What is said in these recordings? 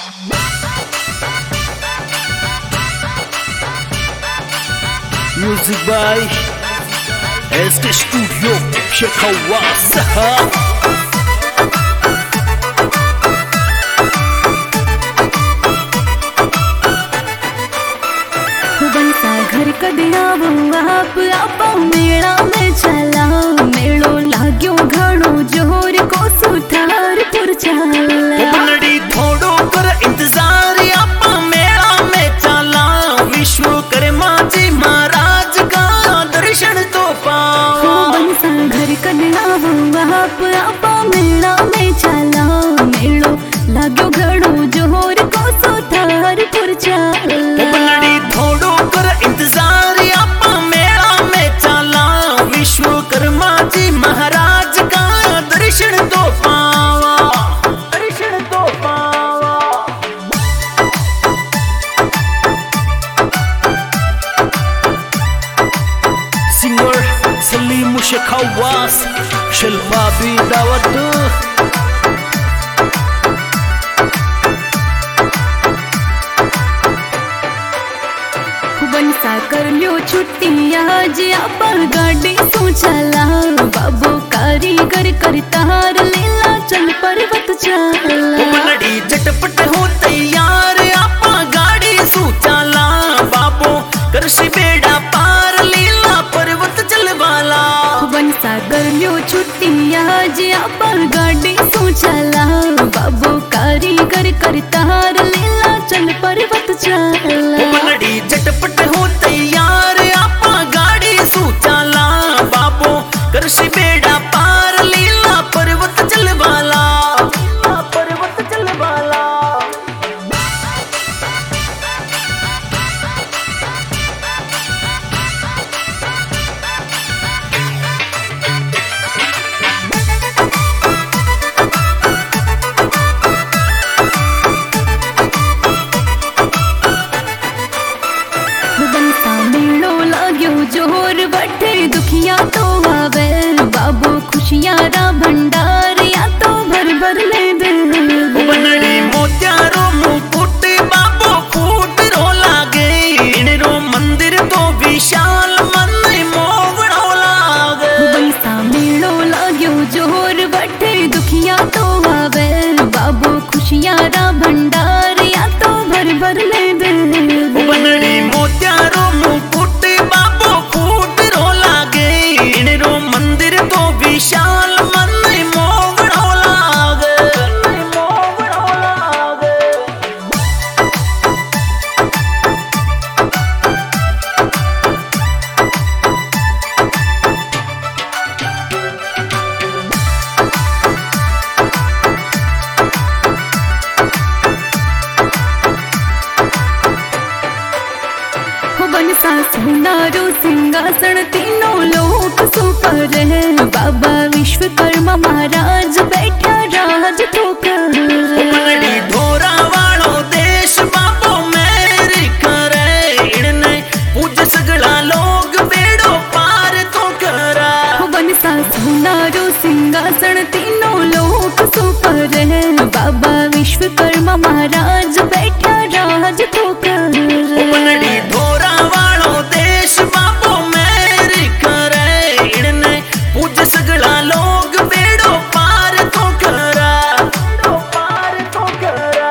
Music by SK Studio Shekhawasa. घर कदिया आप मेला में चला मेलो लाग्यो घणो जोर को सुथार पुर चला थोड़ो कर इंतजार आप मेला में चला विश्वकर्मा जी महाराज का दर्शन तो पाओ। बंसा घर कदिया आप मेला में चला मेलो लाग्यो घणो जोर को सुथार पुर चला थोड़ो कर इंतजार आप मेला में चला विश्वकर्मा जी महाराज का दर्शन तो पावा, दर्शन तो पावा। सिंगर सलीम शेखावास शिल्पा भी दावत। बनसा कर लियो छुट्टी आज आप गाड़ी सो चला बाबू कारीगर करतार लीला चल पर्वत चला झटपट हो तैयार आप गाड़ी सो चला बाबू कर बेड़ा पार लीला पर्वत चल वाला। बनसा कर लियो छुट्टी आज आप गाड़ी सो चला बाबू कारीगर करतार लीला चल पर्वत चला झटपट हो तैयार आप गाड़ी सो चला बाबू कर बेड़ा पार लीला पर्वत चल वाला, पर्वत चल वाला। जोर बटे दुखिया तो आवे बाबू खुशियां रा भंडार या तो भर भर ले दे बनड़ी मोत्यारो मुकुट बाबू फूट रो लागे इनरो मंदिर तो विशाल मन मोगड़ो लागे। बैसा मेलो लाग्यो जोर बटे दुखिया तो आवे बाबू खुशियां रा भंडार या तो भर भर ले दे बनड़ी मोत्यारो मुकुट मंदिर तो विशाल मन मोगड़ो लागे, मोगड़ो लागे। बनसा सुनारो सिंहासन तीनों लोक सुपर है बाबा विश्वकर्मा महाराज बैठा राज ठोकर ढोरा वालो देश बाबो मेरी करे इनने पूज सगला लोग बेड़ो पार तो करा। बनसा सुनारो सिंहासन तीनों लोक सुपर है बाबा विश्वकर्मा महाराज बैठा राज ठोकर ढोरा वालो देश बाबो मेरी करे इनने पूज सगला लोग बेड़ो पार तो करा, पार तो करा।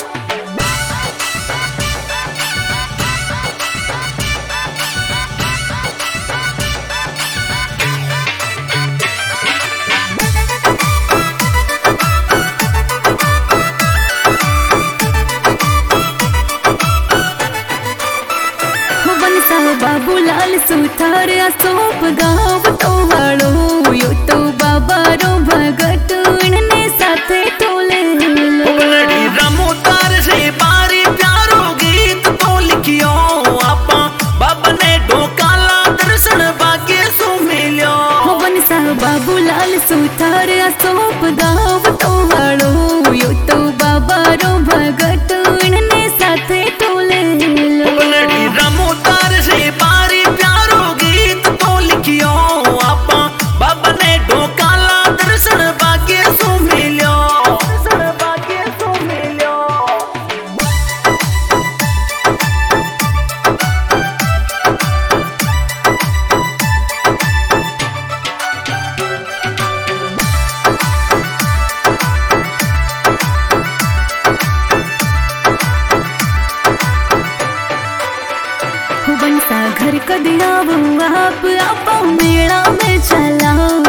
बाबूलाल सुथार अशोक गाँव तो वालो यो तो बाबा रो भगत ने साथे टोले रामो तार से बारी प्यारो गीत तो लिखियो आपा बाबा ने ढोकाला दर्शन भाग्य सो मिलियो। बनसा बाबूलाल सुथार अशोक गाँव तो वालो यो तो बाबा रो भगत ने साथे टोले रामो तार से बारी प्यारो गीत तो लिखियो आपा बाबा ने ढोकाला दर्शन भाग्य सो मिलियो, दर्शन भाग्य सो मिलियो। जदिया वो आप मेला में चला